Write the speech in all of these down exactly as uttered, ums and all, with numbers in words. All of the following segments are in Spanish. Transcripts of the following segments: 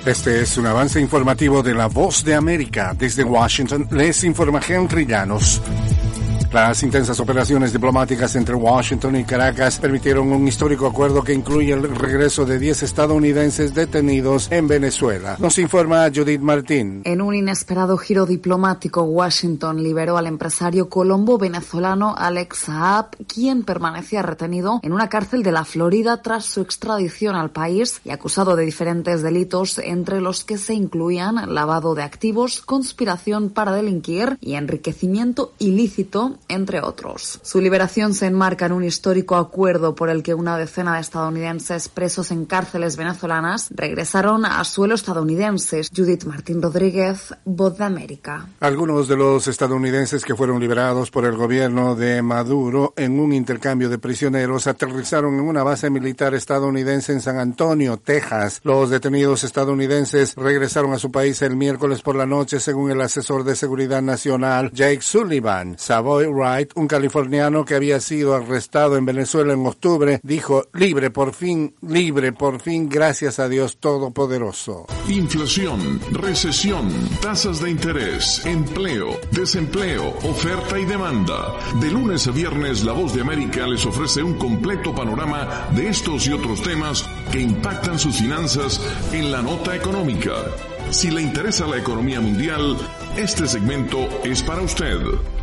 Este es un avance informativo de La Voz de América. Desde Washington les informa Henry Llanos. Las intensas operaciones diplomáticas entre Washington y Caracas permitieron un histórico acuerdo que incluye el regreso de diez estadounidenses detenidos en Venezuela. Nos informa Judith Martín. En un inesperado giro diplomático, Washington liberó al empresario colombo-venezolano Alex Saab, quien permanecía retenido en una cárcel de la Florida tras su extradición al país y acusado de diferentes delitos, entre los que se incluían lavado de activos, conspiración para delinquir y enriquecimiento ilícito, entre otros. Su liberación se enmarca en un histórico acuerdo por el que una decena de estadounidenses presos en cárceles venezolanas regresaron a suelo estadounidense. Judith Martín Rodríguez, Voz de América. Algunos de los estadounidenses que fueron liberados por el gobierno de Maduro en un intercambio de prisioneros aterrizaron en una base militar estadounidense en San Antonio, Texas. Los detenidos estadounidenses regresaron a su país el miércoles por la noche, según el asesor de seguridad nacional Jake Sullivan. Savoy Wright, un californiano que había sido arrestado en Venezuela en octubre, dijo: libre por fin, libre por fin, gracias a Dios Todopoderoso. Inflación, recesión, tasas de interés, empleo, desempleo, oferta y demanda. De lunes a viernes, La Voz de América les ofrece un completo panorama de estos y otros temas que impactan sus finanzas en la nota económica. Si le interesa la economía mundial, este segmento es para usted.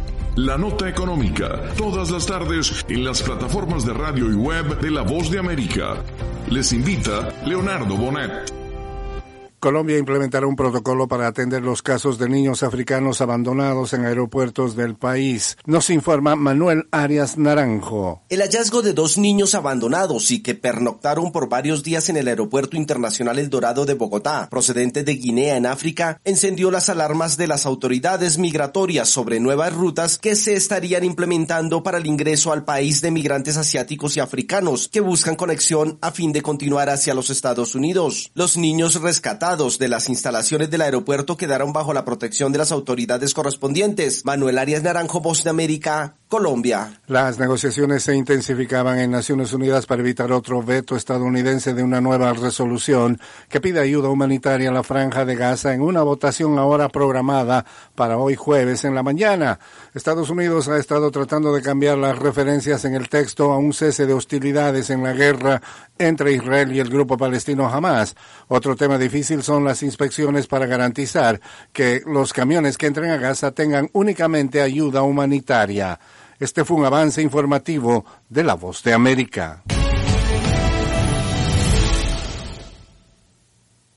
La Nota Económica, todas las tardes en las plataformas de radio y web de La Voz de América. Les invita Leonardo Bonet. Colombia implementará un protocolo para atender los casos de niños africanos abandonados en aeropuertos del país. Nos informa Manuel Arias Naranjo. El hallazgo de dos niños abandonados y que pernoctaron por varios días en el Aeropuerto Internacional El Dorado de Bogotá, procedente de Guinea en África, encendió las alarmas de las autoridades migratorias sobre nuevas rutas que se estarían implementando para el ingreso al país de migrantes asiáticos y africanos que buscan conexión a fin de continuar hacia los Estados Unidos. Los niños rescatados de las instalaciones del aeropuerto quedaron bajo la protección de las autoridades correspondientes. Manuel Arias Naranjo, Voz de América, Colombia. Las negociaciones se intensificaban en Naciones Unidas para evitar otro veto estadounidense de una nueva resolución que pide ayuda humanitaria a la Franja de Gaza en una votación ahora programada para hoy jueves en la mañana. Estados Unidos ha estado tratando de cambiar las referencias en el texto a un cese de hostilidades en la guerra entre Israel y el grupo palestino Hamas. Otro tema difícil son las inspecciones para garantizar que los camiones que entren a Gaza tengan únicamente ayuda humanitaria. Este fue un avance informativo de La Voz de América.